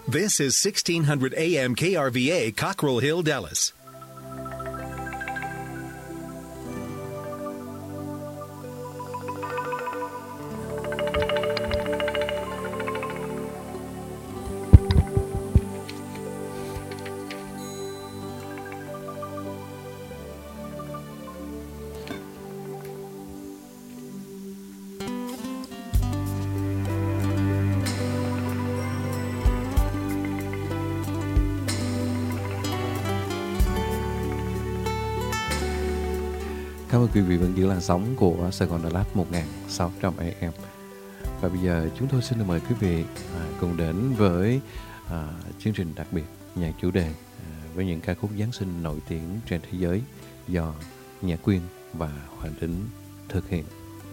This is 1600 AM KRVA, Cockrell Hill, Dallas. Cảm ơn quý vị vẫn giữ làn sóng của Sài Gòn Đà Lạt 1600 AM. Và bây giờ chúng tôi xin được mời quý vị cùng đến với chương trình đặc biệt nhạc chủ đề với những ca khúc Giáng sinh nổi tiếng trên thế giới do Nhã Quyên và Hoàng Tính thực hiện.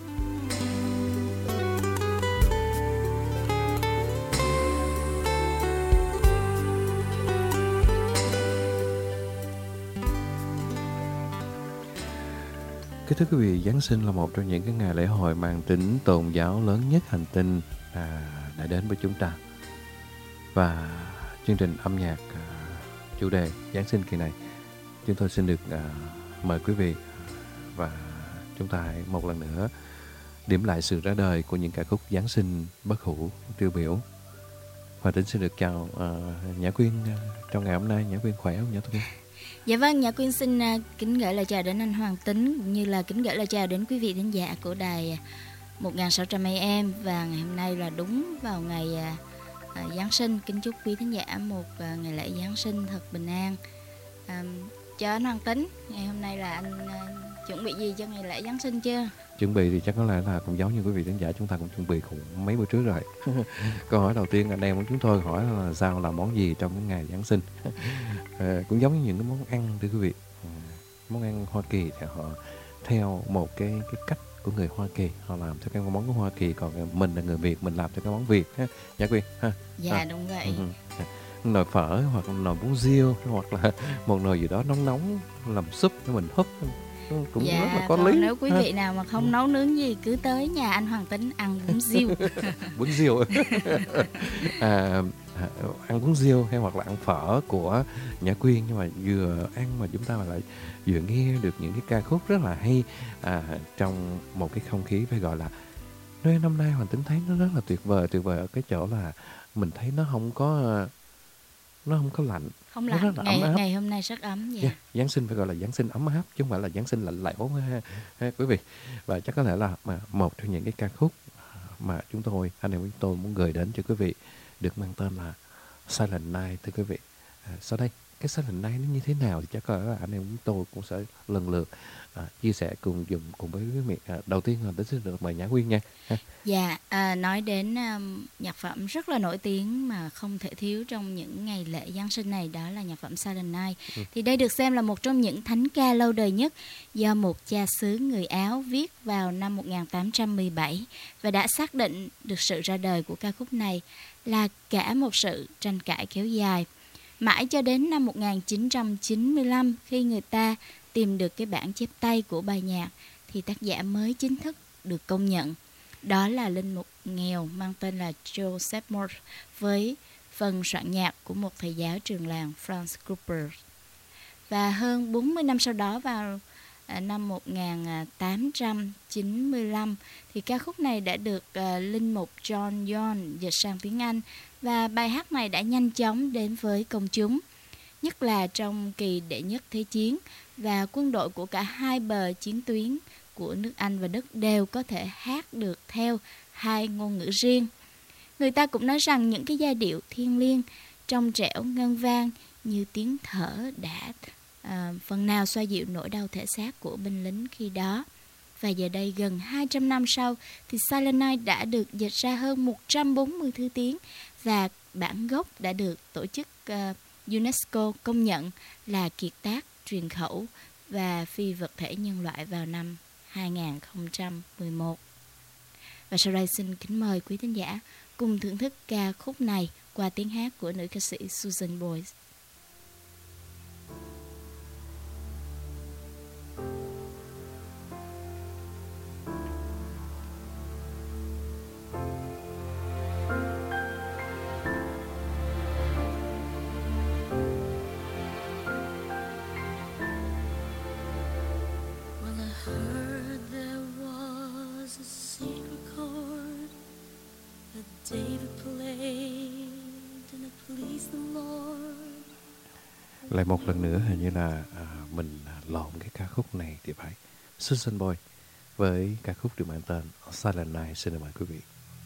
Kính thưa quý vị, Giáng sinh là một trong những cái ngày lễ hội mang tính tôn giáo lớn nhất hành tinh đã đến với chúng ta. Và chương trình âm nhạc chủ đề Giáng sinh kỳ này, chúng tôi xin được mời quý vị và chúng ta hãy một lần nữa điểm lại sự ra đời của những ca khúc Giáng sinh bất hủ tiêu biểu. Và Tính xin được chào Nhã Quyên trong ngày hôm nay. Nhã Quyên khỏe không Nhã Quyên? Dạ vâng, Nhã Quyên xin kính gửi lời chào đến anh Hoàng Tính cũng như là kính gửi lời chào đến quý vị thính giả của đài 1600 AM. Và ngày hôm nay là đúng vào ngày Giáng sinh. Kính chúc quý thính giả một ngày lễ Giáng sinh thật bình an. Cho anh Hoàng Tính, ngày hôm nay là anh chuẩn bị gì cho ngày lễ Giáng sinh chưa? Chuẩn bị thì chắc có lẽ là cũng giống như quý vị thính giả, chúng ta cũng chuẩn bị cũng mấy bữa trước rồi. Câu hỏi đầu tiên anh em của chúng tôi hỏi là sao làm món gì trong cái ngày Giáng sinh. Cũng giống như những cái món ăn thưa quý vị. Món ăn Hoa Kỳ thì họ theo một cái cách của người Hoa Kỳ, họ làm theo cái món của Hoa Kỳ, còn mình là người Việt, mình làm theo cái món Việt ha. Nhã Quyên ha. Dạ đúng vậy. Nồi phở hoặc là nồi bún riêu hoặc là một nồi gì đó nóng nóng làm súp cho mình húp cũng dạ, rất là có lý. Nếu quý vị nào mà không nấu nướng gì cứ tới nhà anh Hoàng Tính ăn bún riêu. Bún riêu ăn bún riêu hay hoặc là ăn phở của Nhã Quyên, nhưng mà vừa ăn mà chúng ta lại vừa nghe được những cái ca khúc rất là hay trong một cái không khí phải gọi là Noel năm nay. Hoàng Tính thấy nó rất là tuyệt vời ở cái chỗ là mình thấy nó không có lạnh. Không lạnh, ngày hôm nay rất ấm vậy. Giáng sinh phải gọi là Giáng sinh ấm áp chứ không phải là Giáng sinh lạnh lẽo ha, quý vị. Và chắc có lẽ là một trong những cái ca khúc mà anh em chúng tôi muốn gửi đến cho quý vị được mang tên là Silent Night thưa quý vị. Sau đây cái Silent Night nó như thế nào thì chắc có lẽ là anh em chúng tôi cũng sẽ lần lượt chia sẻ cùng với quý vị. Đầu tiên là xin được mời Nhã Quyên nha. Dạ, nói đến nhạc phẩm rất là nổi tiếng mà không thể thiếu trong những ngày lễ Giáng sinh này, đó là nhạc phẩm Silent Night. Thì đây được xem là một trong những thánh ca lâu đời nhất do một cha xứ người Áo viết vào năm 1817 và đã xác định được sự ra đời của ca khúc này là cả một sự tranh cãi kéo dài. Mãi cho đến năm 1995 khi người ta tìm được cái bản chép tay của bài nhạc thì tác giả mới chính thức được công nhận. Đó là linh mục nghèo mang tên là Joseph Moore với phần soạn nhạc của một thầy giáo trường làng Franz Cooper. Và hơn 40 năm sau đó, vào năm 1895 thì ca khúc này đã được linh mục John Young dịch sang tiếng Anh và bài hát này đã nhanh chóng đến với công chúng, nhất là trong kỳ đệ nhất thế chiến, và quân đội của cả hai bờ chiến tuyến của nước Anh và Đức đều có thể hát được theo hai ngôn ngữ riêng. Người ta cũng nói rằng những cái giai điệu thiêng liêng, trong trẻo, ngân vang như tiếng thở đã phần nào xoa dịu nỗi đau thể xác của binh lính khi đó. Và giờ đây gần 200 năm sau thì Silent Night đã được dịch ra hơn 140 thứ tiếng và bản gốc đã được tổ chức UNESCO công nhận là kiệt tác truyền khẩu và phi vật thể nhân loại vào năm 2011. Và sau đây xin kính mời quý thính giả cùng thưởng thức ca khúc này qua tiếng hát của nữ ca sĩ Susan Boyle. Lại một lần nữa hình như là mình lộn cái ca khúc này thì phải. Susan Boyle với ca khúc được mang tên Silent Night. Xin mời quý vị.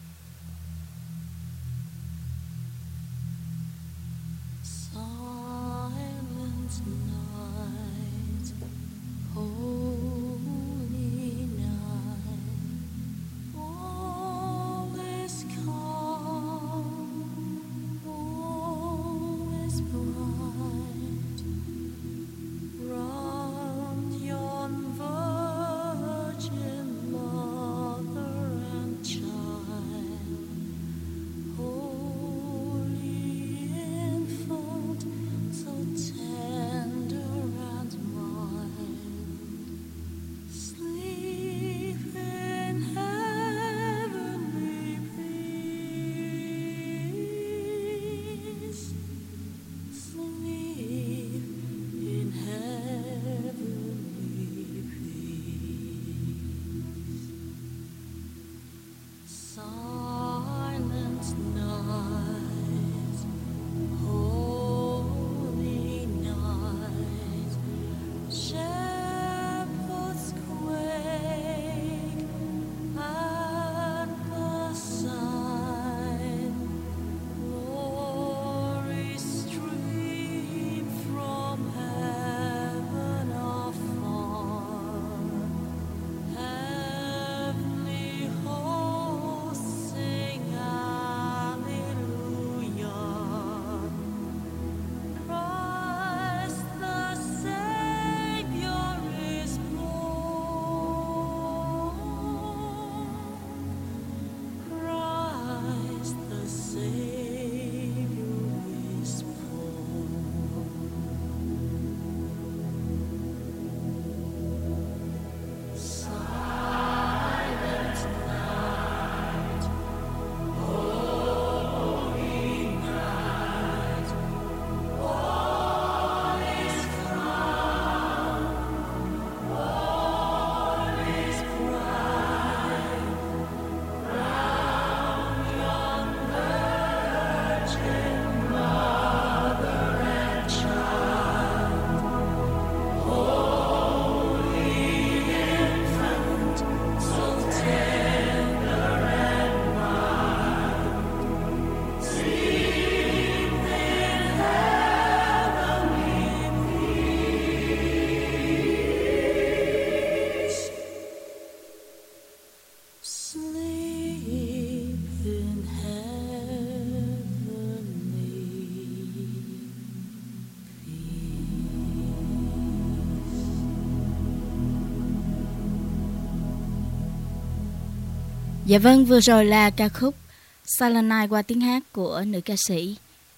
Dạ vâng, vừa rồi là ca khúc Silent Night qua tiếng hát của nữ ca sĩ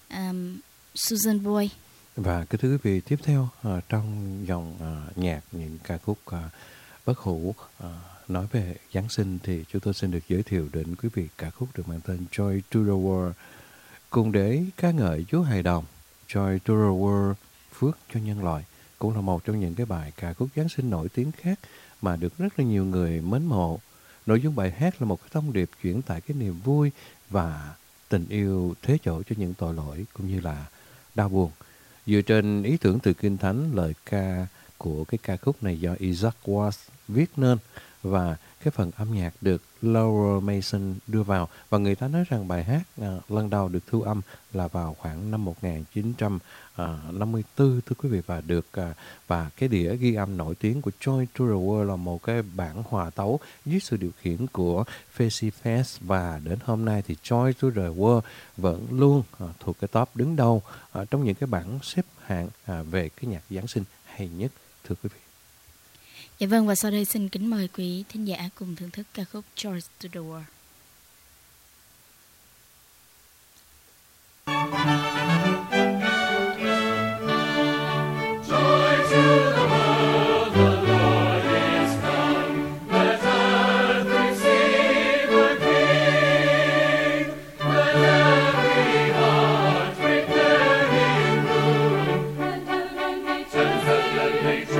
Susan Boyle. Và kính thưa quý vị, tiếp theo trong dòng nhạc những ca khúc bất hủ nói về Giáng sinh thì chúng tôi xin được giới thiệu đến quý vị ca khúc được mang tên Joy to the World. Cùng để ca ngợi Chúa Hài Đồng, Joy to the World, phước cho nhân loại, cũng là một trong những cái bài ca khúc Giáng sinh nổi tiếng khác mà được rất là nhiều người mến mộ. Nội dung bài hát là một cái thông điệp chuyển tải cái niềm vui và tình yêu thế chỗ cho những tội lỗi cũng như là đau buồn. Dựa trên ý tưởng từ Kinh Thánh, lời ca của cái ca khúc này do Isaac Watts viết nên và cái phần âm nhạc được Laura Mason đưa vào, và người ta nói rằng bài hát lần đầu được thu âm là vào khoảng năm 1954 thưa quý vị, và cái đĩa ghi âm nổi tiếng của Joy to the World là một cái bản hòa tấu dưới sự điều khiển của Fezzy Fest, và đến hôm nay thì Joy to the World vẫn luôn thuộc cái top đứng đầu trong những cái bảng xếp hạng về cái nhạc Giáng sinh hay nhất thưa quý vị. Dạ vâng, và sau đây xin kính mời quý thính giả cùng thưởng thức ca khúc Joy to the World.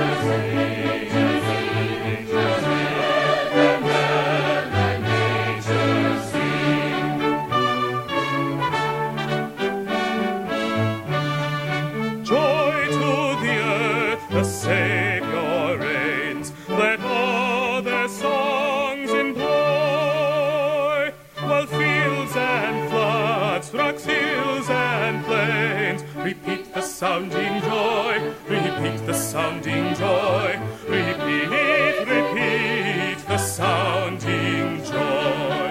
Nature the Savior reigns. Let all their songs employ, while fields and floods, rocks, hills and plains repeat the sounding joy, repeat the sounding joy, repeat, repeat the sounding joy.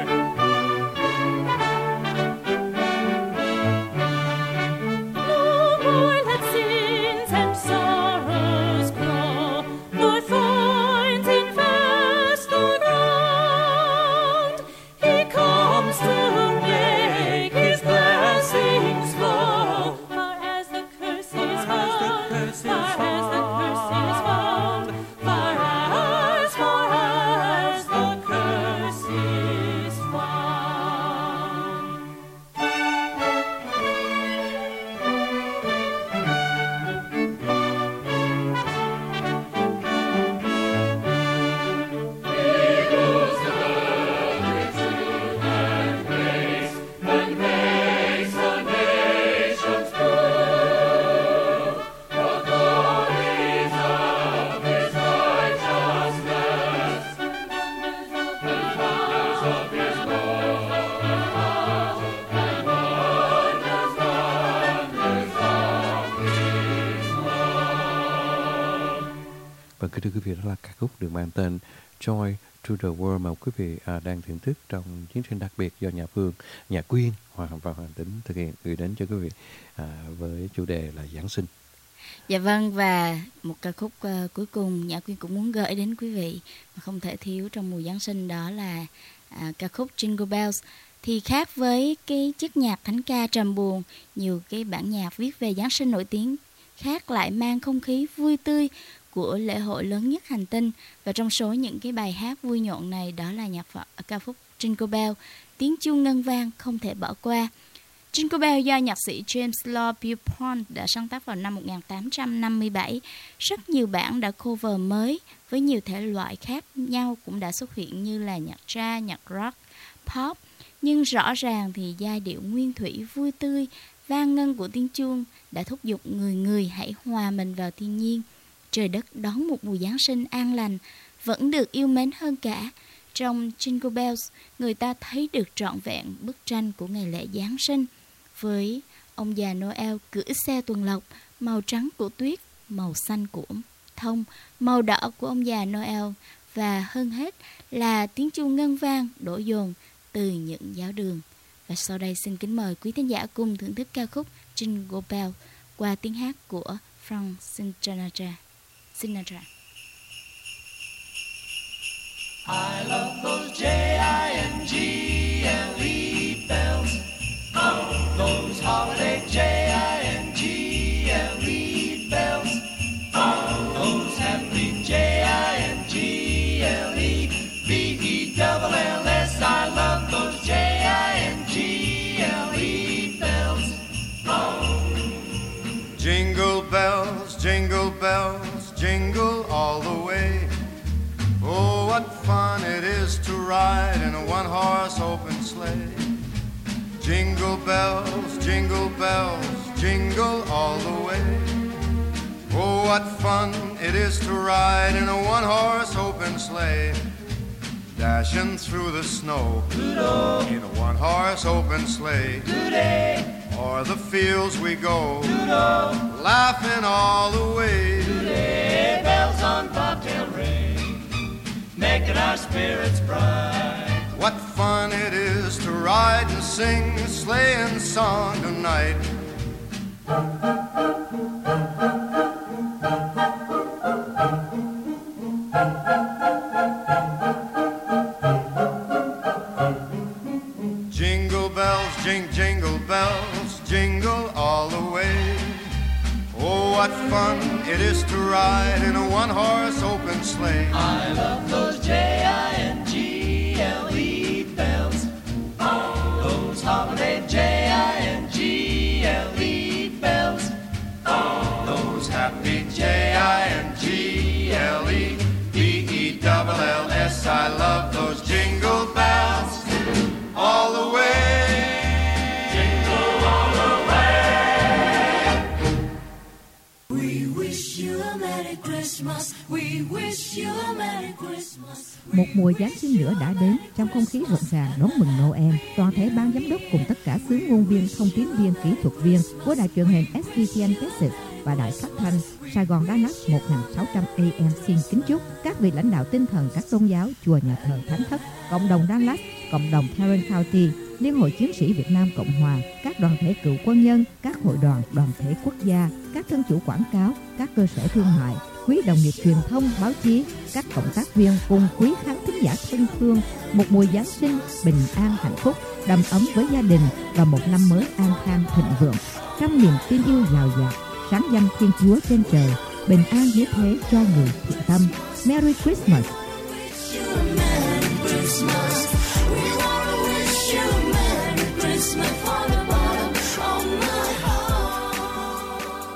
Kính thưa quý vị, đó là ca khúc được mang tên Joy to the World mà quý vị đang thưởng thức trong chương trình đặc biệt do nhà Quyên Hoàng và Hoàng Tính thực hiện gửi đến cho quý vị với chủ đề là Giáng sinh. Dạ vâng, và một ca khúc cuối cùng Nhã Quyên cũng muốn gửi đến quý vị mà không thể thiếu trong mùa Giáng sinh, đó là ca khúc Jingle Bells. Thì khác với cái chất nhạc thánh ca trầm buồn, nhiều cái bản nhạc viết về Giáng sinh nổi tiếng khác lại mang không khí vui tươi của lễ hội lớn nhất hành tinh. Và trong số những cái bài hát vui nhộn này, đó là ca khúc Jingle Bell, tiếng chuông ngân vang không thể bỏ qua. Jingle Bell do nhạc sĩ James Law Pierpont đã sáng tác vào năm 1857. Rất nhiều bản đã cover mới với nhiều thể loại khác nhau cũng đã xuất hiện như là nhạc jazz, nhạc rock, pop. Nhưng rõ ràng thì giai điệu nguyên thủy vui tươi, vang ngân của tiếng chuông đã thúc giục người hãy hòa mình vào thiên nhiên. Trời đất đón một mùa Giáng sinh an lành vẫn được yêu mến hơn cả. Trong Jingle Bells, người ta thấy được trọn vẹn bức tranh của ngày lễ Giáng sinh, với ông già Noel cưỡi xe tuần lộc, màu trắng của tuyết, màu xanh của thông, màu đỏ của ông già Noel, và hơn hết là tiếng chuông ngân vang đổ dồn từ những giáo đường. Và sau đây xin kính mời quý thính giả cùng thưởng thức ca khúc Jingle Bell qua tiếng hát của Frank Sinatra. I love those Jingle bells, those holiday Jingle bells, those happy Jingle bells. I love those Jingle bells. Jingle bells, jingle bells, jingle all the way. Oh, what fun it is to ride in a one-horse open sleigh. Jingle bells, jingle all the way. Oh, what fun it is to ride in a one-horse open sleigh. Dashing through the snow Doodle. in a one-horse open sleigh. Today, O'er the fields we go, Doodle. laughing all the way. Today, bells on bobtail ring, making our spirits bright. What fun it is to ride and sing a sleighing song tonight. Jingle bells, jingle bells, jingle all the way. Oh, what fun it is to ride in a one-horse open sleigh. I love those Jingle bells, those holiday Jingle bells, Those happy Jingle-bells. I love those jingle bells all the way. jingle all the way. We wish you a Merry Một mùa Giáng sinh nữa đã đến, trong không khí rộn ràng đón mừng Noel, toàn thể ban giám đốc cùng tất cả xứ ngôn viên, thông tín viên, kỹ thuật viên của đài truyền hình SBTN Texas và đài phát thanh Sài Gòn Đà Lạt 1600 AM xin kính chúc các vị lãnh đạo tinh thần các tôn giáo, chùa nhà thờ Thánh Thất, cộng đồng Đà Lạt, cộng đồng Tarrant County, Liên hội Chiến sĩ Việt Nam Cộng Hòa, các đoàn thể cựu quân nhân, các hội đoàn, đoàn thể quốc gia, các thân chủ quảng cáo, các cơ sở thương mại, quý đồng nghiệp truyền thông, báo chí, các cộng tác viên cùng quý khán thính giả thân thương, một mùa Giáng sinh bình an hạnh phúc, đầm ấm với gia đình và một năm mới an khang thịnh vượng. Trong niềm tin yêu giàu dạt, sáng danh Thiên Chúa trên trời, bình an dưới thế cho người thiện tâm. Merry Christmas. We wanna wish you a Merry Christmas.